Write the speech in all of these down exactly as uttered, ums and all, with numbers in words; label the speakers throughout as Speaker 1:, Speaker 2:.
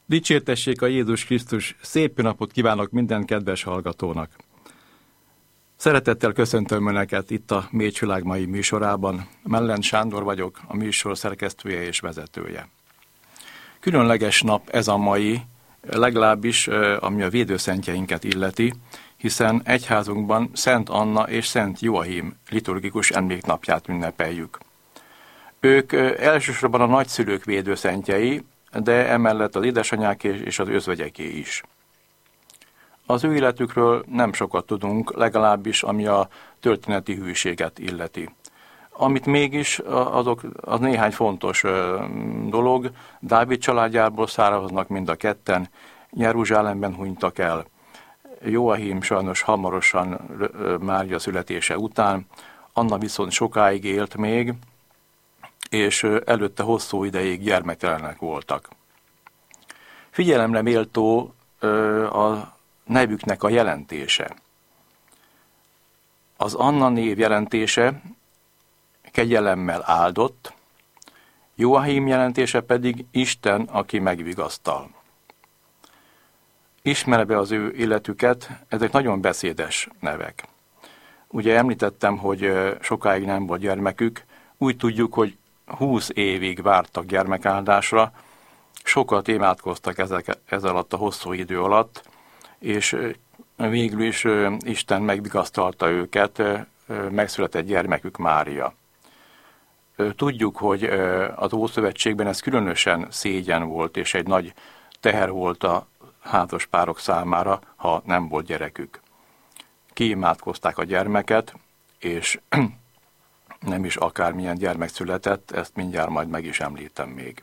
Speaker 1: Dicsértessék a Jézus Krisztus, szép napot kívánok minden kedves hallgatónak! Szeretettel köszöntöm Önöket itt a Mécsvilág mai műsorában. Mellent Sándor vagyok, a műsor szerkesztője és vezetője. Különleges nap ez a mai, legalábbis ami a védőszentjeinket illeti, hiszen egyházunkban Szent Anna és Szent Joachim liturgikus emléknapját ünnepeljük. Ők elsősorban a nagyszülők védőszentjei, de emellett az édesanyák és az özvegyeké is. Az ő életükről nem sokat tudunk, legalábbis ami a történeti hűséget illeti. Amit mégis, azok, az néhány fontos dolog. Dávid családjából származnak mind a ketten, Jeruzsálemben hunytak el. Joachim sajnos hamarosan Mária születése után, Anna viszont sokáig élt még, és előtte hosszú ideig gyermektelenek voltak. Figyelemre méltó a nevüknek a jelentése. Az Anna név jelentése kegyelemmel áldott, Joachim jelentése pedig Isten, aki megvigasztal. Ismerve az ő életüket, ezek nagyon beszédes nevek. Ugye említettem, hogy sokáig nem volt gyermekük, úgy tudjuk, hogy húsz évig vártak gyermekáldásra, sokat imádkoztak ezek, ez alatt a hosszú idő alatt, és végül is Isten megvigasztalta őket, megszületett gyermekük Mária. Tudjuk, hogy az Ószövetségben ez különösen szégyen volt, és egy nagy teher volt a házas párok számára, ha nem volt gyerekük. Kiimádkozták a gyermeket, és nem is akármilyen gyermek született, ezt mindjárt majd meg is említem még.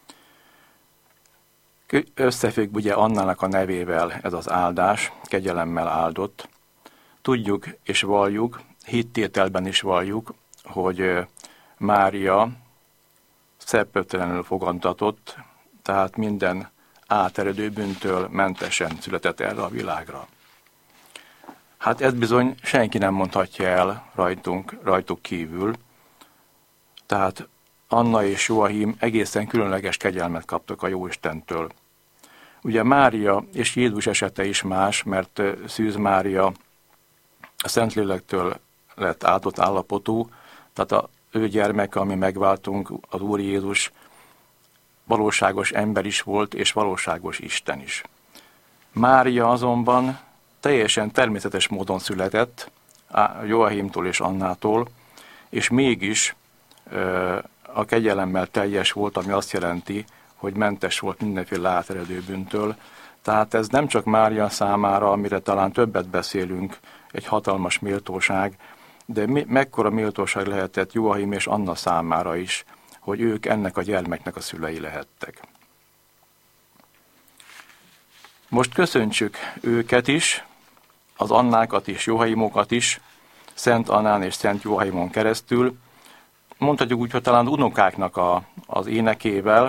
Speaker 1: Összefügg ugye Annának a nevével ez az áldás, kegyelemmel áldott. Tudjuk és valljuk, hittételben is valljuk, hogy Mária szeppentelenül fogantatott, tehát minden áteredő bűntől mentesen született erre a világra. Hát ezt bizony senki nem mondhatja el rajtunk, rajtuk kívül, tehát Anna és Joachim egészen különleges kegyelmet kaptak a Jóistentől. Ugye Mária és Jézus esete is más, mert Szűz Mária a Szentlélektől lett áldott állapotú, tehát a ő gyermeke, ami megváltunk, az Úr Jézus valóságos ember is volt, és valóságos Isten is. Mária azonban teljesen természetes módon született, Joachimtól és Annától, és mégis a kegyelemmel teljes volt, ami azt jelenti, hogy mentes volt mindenféle áteredő bűntől. Tehát ez nem csak Mária számára, amire talán többet beszélünk, egy hatalmas méltóság, de mekkora méltóság lehetett Joachim és Anna számára is, hogy ők ennek a gyermeknek a szülei lehettek. Most köszöntsük őket is, az Annákat és Joachimokat is, Szent Annán és Szent Joachimon keresztül, mondhatjuk úgy, hogy talán unokáknak a, az énekével.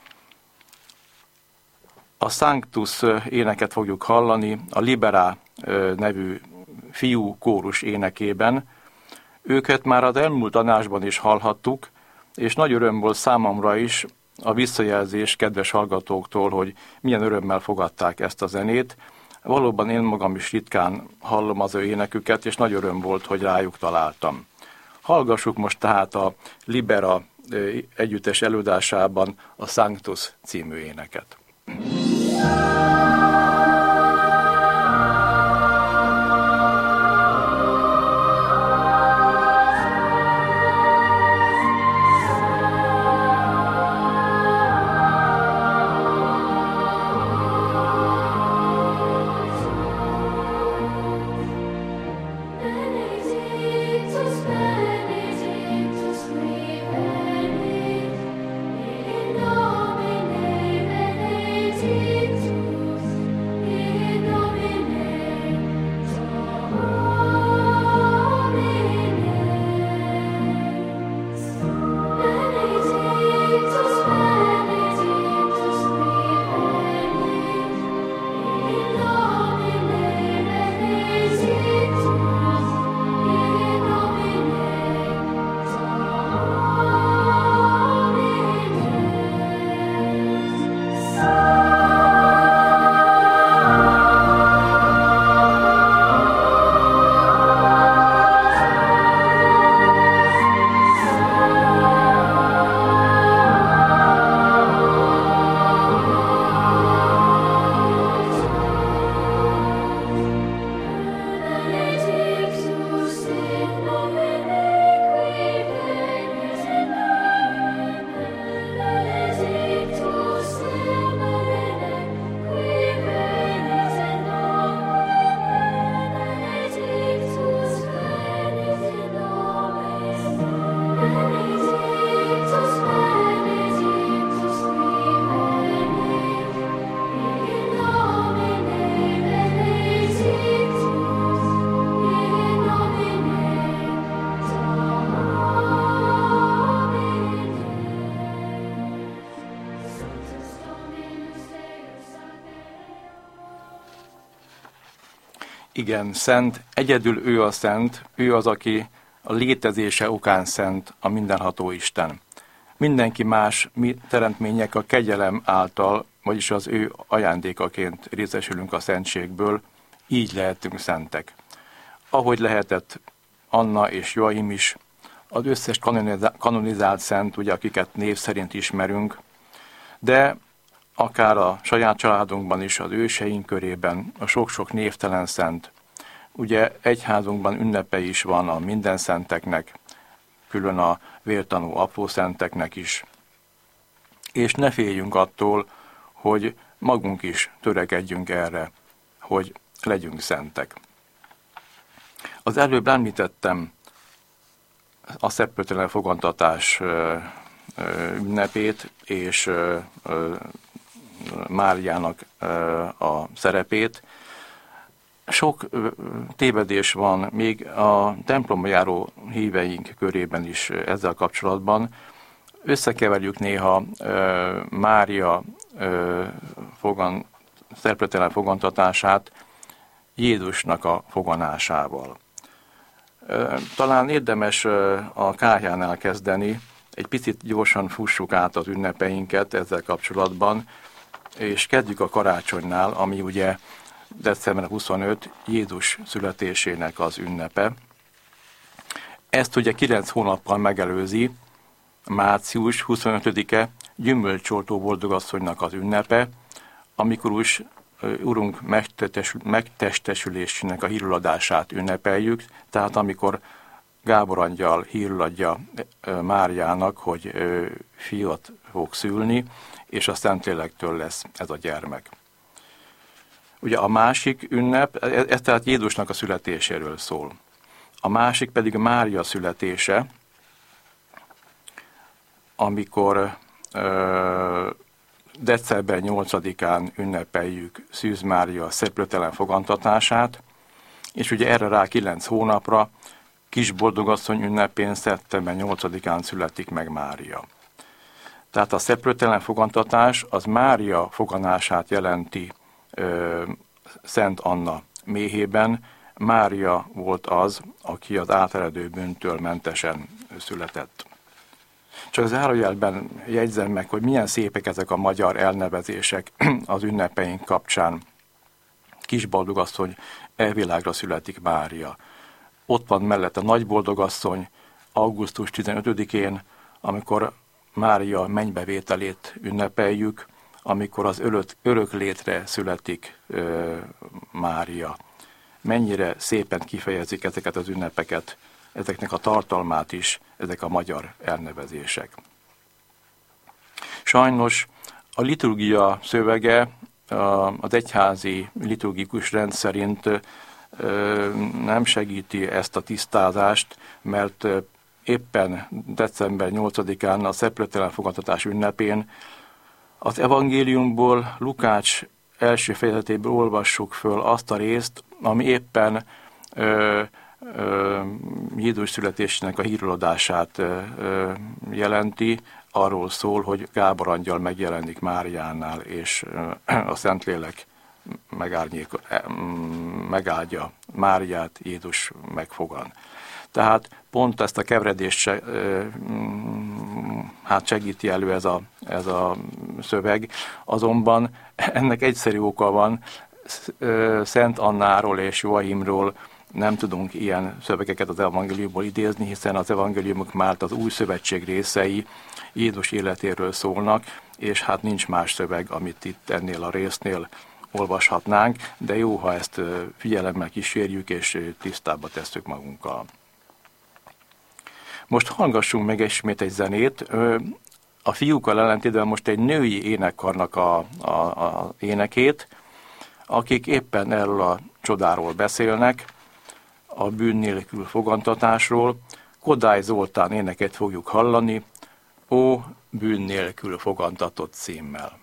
Speaker 1: A Sanctus éneket fogjuk hallani a Libera nevű fiú kórus énekében. Őket már az elmúlt adásban is hallhattuk, és nagy öröm volt számomra is a visszajelzés kedves hallgatóktól, hogy milyen örömmel fogadták ezt a zenét. Valóban én magam is ritkán hallom az ő éneküket, és nagy öröm volt, hogy rájuk találtam. Hallgassuk most tehát a Libera együttes előadásában a Sanctus című éneket.
Speaker 2: Benedictus, Benedictus,
Speaker 1: Igen, szent, egyedül ő a szent, ő az, aki a létezése okán szent, a mindenható Isten. Mindenki más, mi teremtmények a kegyelem által, vagyis az ő ajándékaként részesülünk a szentségből, így lehetünk szentek. Ahogy lehetett Anna és Joachim is, az összes kanonizált szent, ugye, akiket név szerint ismerünk, de akár a saját családunkban is, az őseink körében, a sok-sok névtelen szent. Ugye egyházunkban ünnepe is van a minden szenteknek, külön a vértanú apró szenteknek is. És ne féljünk attól, hogy magunk is törekedjünk erre, hogy legyünk szentek. Az előbb említettem a szeppőtelen fogantatás ünnepét és Máriának a szerepét. Sok tévedés van még a templomba járó híveink körében is ezzel kapcsolatban. Összekeverjük néha Mária fogan, szerpőtelen fogantatását Jézusnak a foganásával. Talán érdemes a kályhánál kezdeni, egy picit gyorsan fussuk át az ünnepeinket ezzel kapcsolatban, és kezdjük a karácsonynál, ami ugye december huszonötödike Jézus születésének az ünnepe. Ezt ugye kilenc hónappal megelőzi március huszonötödike gyümölcsoltó boldogasszonynak az ünnepe, amikor is Urunk megtestesülésének a híruladását ünnepeljük, tehát amikor Gábor angyal hírül adja Máriának, hogy fiat fog szülni, és a Szentlélektől lesz ez a gyermek. Ugye a másik ünnep, ez tehát Jézusnak a születéséről szól. A másik pedig Mária születése, amikor ö, december nyolcadikán ünnepeljük Szűz Mária szeplőtelen fogantatását, és ugye erre rá kilenc hónapra Kisboldogasszony ünnepén szeptember nyolcadikán születik meg Mária. Tehát a szeplőtelen fogantatás az Mária foganását jelenti ö, Szent Anna méhében. Mária volt az, aki az áteredő bűntől mentesen született. Csak zárójelben jegyzem meg, hogy milyen szépek ezek a magyar elnevezések az ünnepeink kapcsán. Kisboldogasszony, elvilágra születik Mária. Ott van mellette Nagyboldogasszony, augusztus tizenötödikén, amikor Mária mennybevételét ünnepeljük, amikor az örök, örök létre születik ö, Mária. Mennyire szépen kifejezik ezeket az ünnepeket, ezeknek a tartalmát is, ezek a magyar elnevezések. Sajnos a liturgia szövege az egyházi liturgikus rend szerint nem segíti ezt a tisztázást, mert éppen december nyolcadikán a szeplőtelen fogantatás ünnepén az evangéliumból, Lukács első fejezetéből olvassuk föl azt a részt, ami éppen ö, ö, Jézus születésének a híruladását ö, ö, jelenti, arról szól, hogy Gábor angyal megjelenik Máriánál, és ö, a Szentlélek megáldja Máriát, Jézus megfogan. Tehát pont ezt a keveredést hát segíti elő ez a, ez a szöveg, azonban ennek egyszerű oka van, Szent Annáról és Joachimról nem tudunk ilyen szövegeket az evangéliumból idézni, hiszen az evangéliumok már az új szövetség részei Jézus életéről szólnak, és hát nincs más szöveg, amit itt ennél a résznél olvashatnánk, de jó, ha ezt figyelemmel kísérjük, és tisztába tesszük magunkkal. Most hallgassunk meg ismét egy zenét. A fiúkkal ellentétben most egy női énekkarnak a, a, a énekét, akik éppen erről a csodáról beszélnek, a bűn nélkül fogantatásról. Kodály Zoltán éneket fogjuk hallani, Ó, bűn nélkül fogantatott címmel.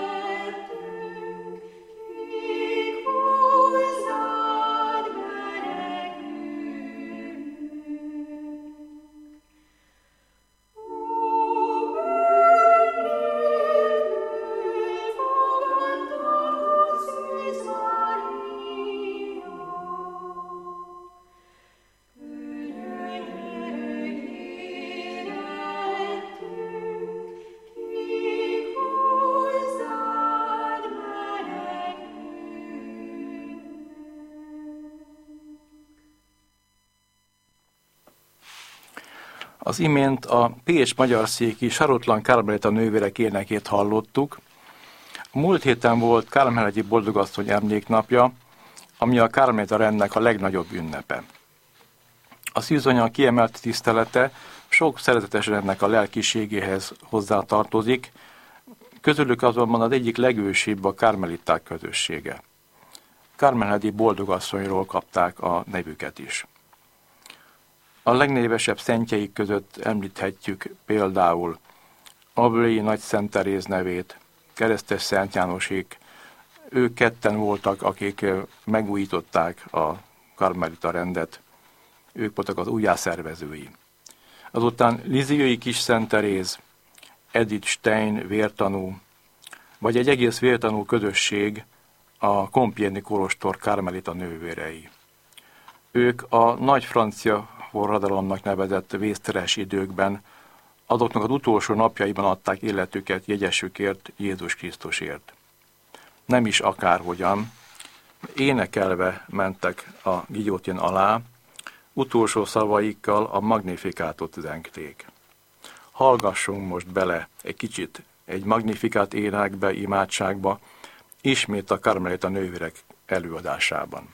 Speaker 2: Hozzád,
Speaker 1: Az imént a pécs-magyarszéki Sarotlan Karmelita nővérek énekét hallottuk. A múlt héten volt Kármelhegyi Boldogasszony emléknapja, ami a Karmelita rendnek a legnagyobb ünnepe. A szűzanya kiemelt tisztelete sok szeretetes rendnek a lelkiségéhez hozzátartozik, közülük azonban az egyik legősibb a karmeliták közössége. Kármelhegyi Boldogasszonyról kapták a nevüket is. A legnévesebb szentjeik között említhetjük például Ablai Nagy Szent Teréz nevét, Keresztes Szent Jánosék. Ők ketten voltak, akik megújították a karmelita rendet. Ők voltak az újjászervezői. Azután Liziói Kis Szent Teréz, Edith Stein vértanú, vagy egy egész vértanú közösség, a Compiègne kolostor karmelita nővérei. Ők a nagy francia forradalomnak nevezett vészteres időkben, azoknak az utolsó napjaiban adták életüket jegyesükért, Jézus Krisztusért. Nem is akárhogyan, énekelve mentek a giljotin alá, utolsó szavaikkal a Magnifikátot zengték. Hallgassunk most bele egy kicsit egy Magnifikát énekbe, imádságba, ismét a karmelita nővérek előadásában.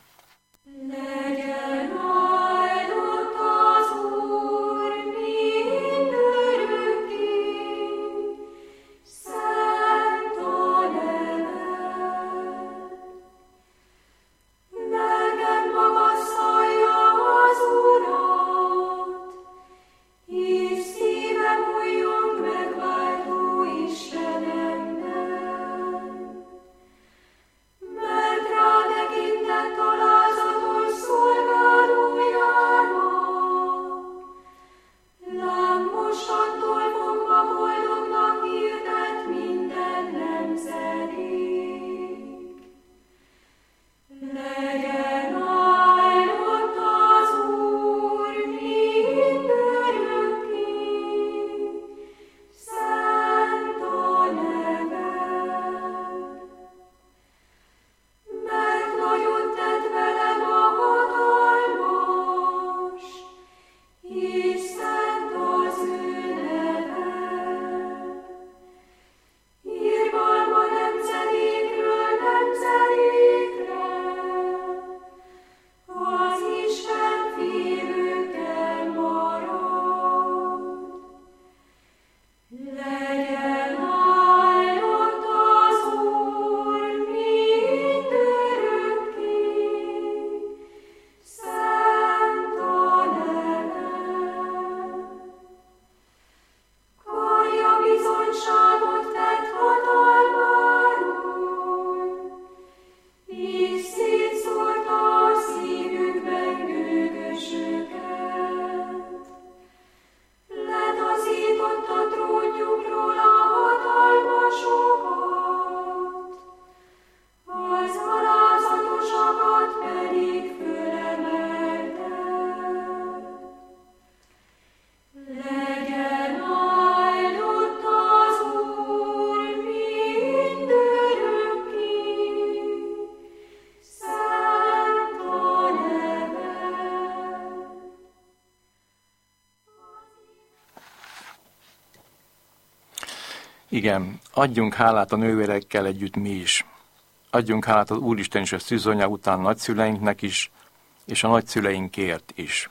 Speaker 1: Igen, adjunk hálát a nővérekkel együtt mi is. Adjunk hálát az Úristen és a szűzonya után nagyszüleinknek is, és a nagyszüleinkért is.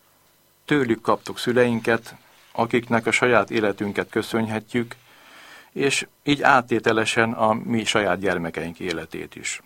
Speaker 1: Tőlük kaptuk szüleinket, akiknek a saját életünket köszönhetjük, és így áttételesen a mi saját gyermekeink életét is.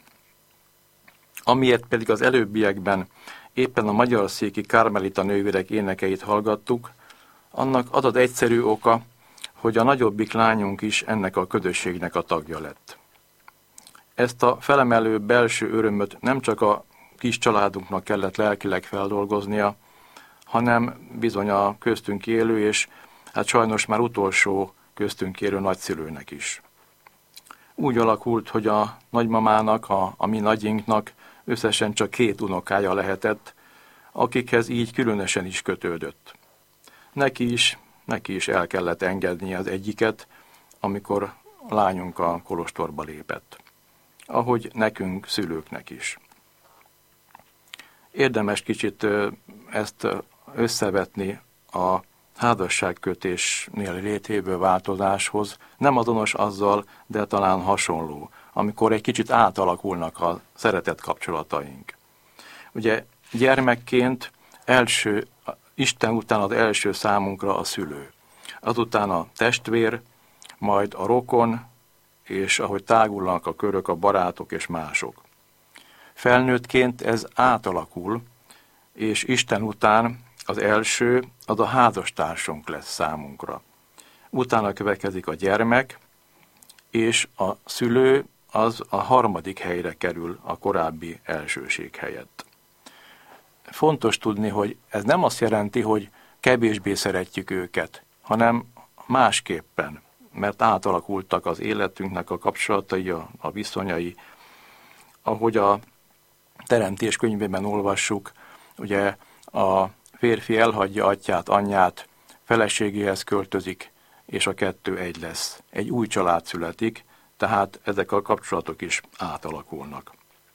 Speaker 1: Amiért pedig az előbbiekben éppen a magyarszéki karmelita nővérek énekeit hallgattuk, annak az az egyszerű oka, hogy a nagyobbik lányunk is ennek a közösségnek a tagja lett. Ezt a felemelő belső örömöt nem csak a kis családunknak kellett lelkileg feldolgoznia, hanem bizony a köztünk élő, és hát sajnos már utolsó köztünk élő nagyszülőnek is. Úgy alakult, hogy a nagymamának, a, a mi nagyinknak összesen csak két unokája lehetett, akikhez így különösen is kötődött. Neki is, neki is el kellett engednie az egyiket, amikor a lányunk a kolostorba lépett. Ahogy nekünk, szülőknek is. Érdemes kicsit ezt összevetni a házasságkötésnél létéből változáshoz nem azonos azzal, de talán hasonló, amikor egy kicsit átalakulnak a szeretet kapcsolataink. Ugye gyermekként első, Isten után az első számunkra a szülő, azután a testvér, majd a rokon, és ahogy tágulnak a körök, a barátok és mások. Felnőttként ez átalakul, és Isten után az első, az a házastársunk lesz számunkra. Utána következik a gyermek, és a szülő az a harmadik helyre kerül a korábbi elsőség helyett. Fontos tudni, hogy ez nem azt jelenti, hogy kevésbé szeretjük őket, hanem másképpen, mert átalakultak az életünknek a kapcsolatai, a, a viszonyai. Ahogy a Teremtés könyvében olvassuk, ugye a férfi elhagyja atyát, anyját, feleségéhez költözik, és a kettő egy lesz. Egy új család születik, tehát ezek a kapcsolatok is átalakulnak.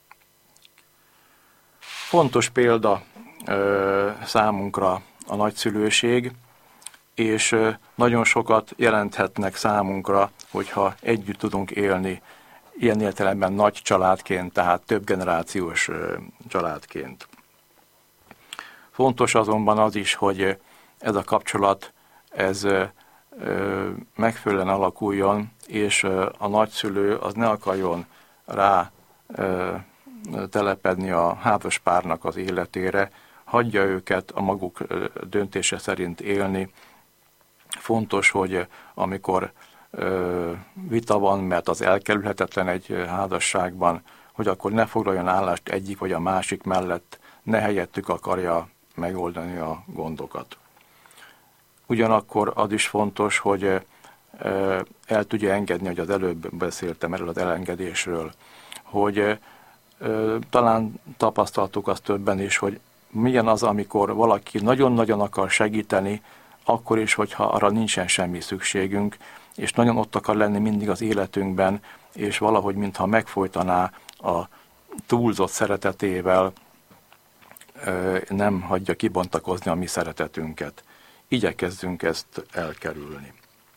Speaker 1: Fontos példa ö, számunkra a nagyszülőség, és ö, nagyon sokat jelenthetnek számunkra, hogyha együtt tudunk élni, ilyen értelemben nagy családként, tehát több generációs ö, családként. Fontos azonban az is, hogy ez a kapcsolat ez ö, ö, megfelelően alakuljon, és ö, a nagyszülő az ne akarjon rá ö, telepedni a házaspárnak az életére, hagyja őket a maguk döntése szerint élni. Fontos, hogy amikor ö, vita van, mert az elkerülhetetlen egy házasságban, hogy akkor ne foglaljon állást egyik vagy a másik mellett, ne helyettük akarja megoldani a gondokat. Ugyanakkor az is fontos, hogy ö, el tudja engedni, hogy az előbb beszéltem erről az elengedésről, hogy talán tapasztaltuk azt többen is, hogy milyen az, amikor valaki nagyon-nagyon akar segíteni, akkor is, hogyha arra nincsen semmi szükségünk, és nagyon ott akar lenni mindig az életünkben, és valahogy mintha megfojtaná a túlzott szeretetével, nem hagyja kibontakozni a mi szeretetünket. Igyekezzünk ezt elkerülni.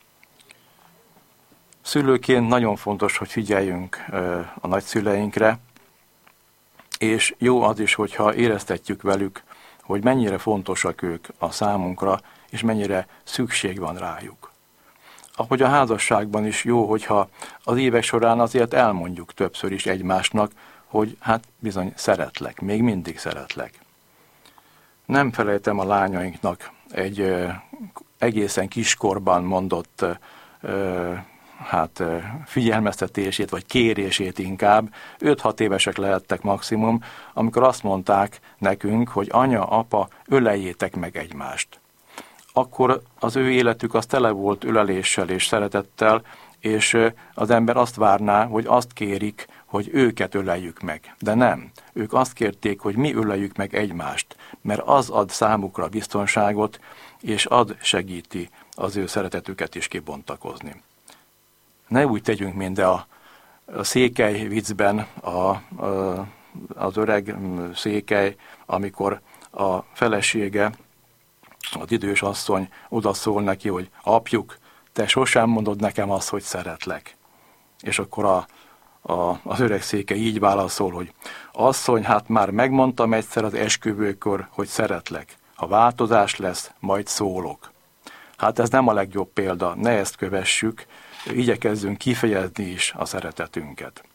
Speaker 1: Szülőként nagyon fontos, hogy figyeljünk a nagyszüleinkre, és jó az is, hogyha éreztetjük velük, hogy mennyire fontosak ők a számunkra, és mennyire szükség van rájuk. Ahogy a házasságban is jó, hogyha az évek során azért elmondjuk többször is egymásnak, hogy hát bizony szeretlek, még mindig szeretlek. Nem felejtem a lányainknak egy ö, egészen kiskorban mondott ö, hát figyelmeztetését, vagy kérését inkább, öt-hat évesek lehettek maximum, amikor azt mondták nekünk, hogy anya, apa, öleljétek meg egymást. Akkor az ő életük az tele volt öleléssel és szeretettel, és az ember azt várná, hogy azt kérik, hogy őket öleljük meg. De nem. Ők azt kérték, hogy mi öleljük meg egymást, mert az ad számukra biztonságot, és ad segíti az ő szeretetüket is kibontakozni. Ne úgy tegyünk, mint a, a székely viccben, a, a, az öreg székely, amikor a felesége, az idős asszony odaszól neki, hogy apjuk, te sosem mondod nekem azt, hogy szeretlek. És akkor a, a, az öreg székely így válaszol, hogy asszony, hát már megmondtam egyszer az esküvőkor, hogy szeretlek. Ha változás lesz, majd szólok. Hát ez nem a legjobb példa, ne ezt kövessük, igyekezzünk kifejezni is a szeretetünket.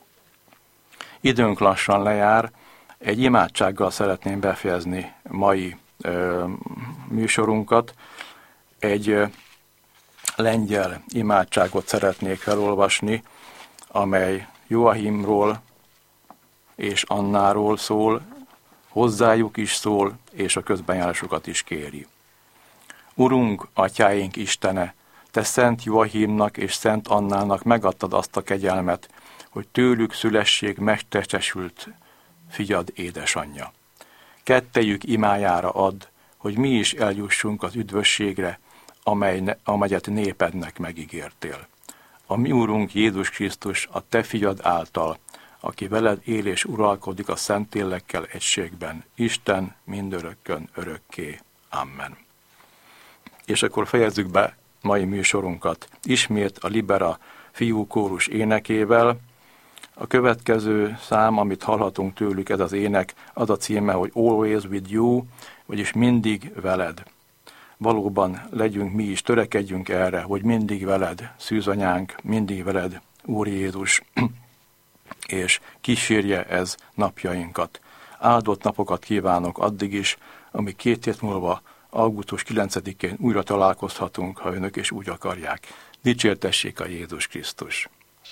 Speaker 1: Időnk lassan lejár, egy imádsággal szeretném befejezni mai ö, műsorunkat. Egy ö, lengyel imádságot szeretnék felolvasni, amely Joachimról és Annáról szól, hozzájuk is szól, és a közbenjárásokat is kéri. Urunk, atyáink Istene, te Szent Joachimnak és Szent Annának megadtad azt a kegyelmet, hogy tőlük szülessék megtestesült fiad édesanyja. Kettejük imájára add, hogy mi is eljussunk az üdvösségre, amely ne, amelyet népednek megígértél. A mi Úrunk Jézus Krisztus a te fiad által, aki veled él és uralkodik a Szentlélekkel egységben, Isten mindörökkön örökké. Amen. és akkor fejezzük be mai műsorunkat. Ismét a Libera fiúkórus énekével. A következő szám, amit hallhatunk tőlük, ez az ének, az a címe, hogy Always with you, vagyis mindig veled. Valóban legyünk mi is, törekedjünk erre, hogy mindig veled, szűzanyánk, mindig veled, Úr Jézus, és kísérje ez napjainkat. Áldott napokat kívánok addig is, amíg két hét múlva, augusztus kilencedikén újra találkozhatunk, ha önök is úgy akarják. Dicsértessék a Jézus Krisztus!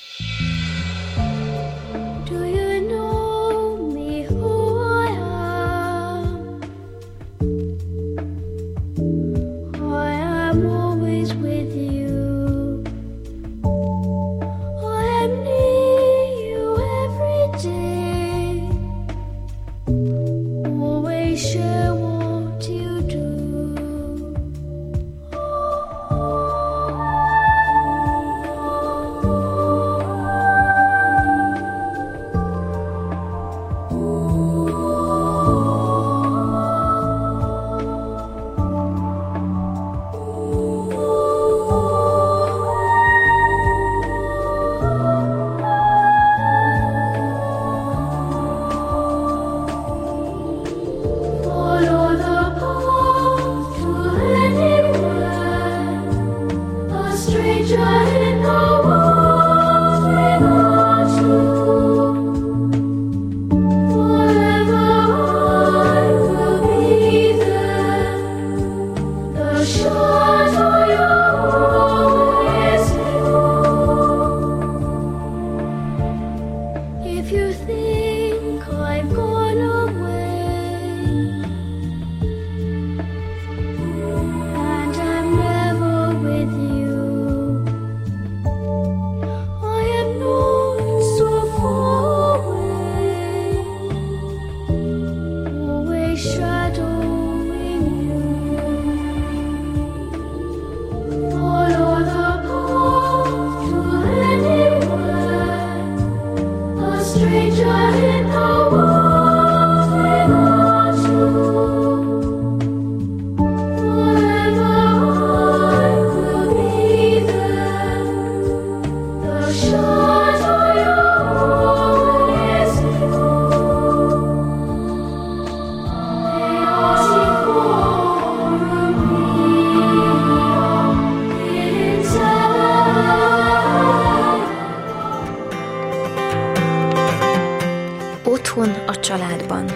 Speaker 2: A családban.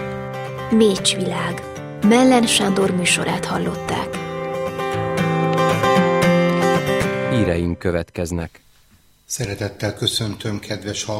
Speaker 2: Mécs világ. Mellen Sándor műsorát hallották.
Speaker 3: Híreink következnek.
Speaker 4: Szeretettel köszöntöm kedves hallgatókat.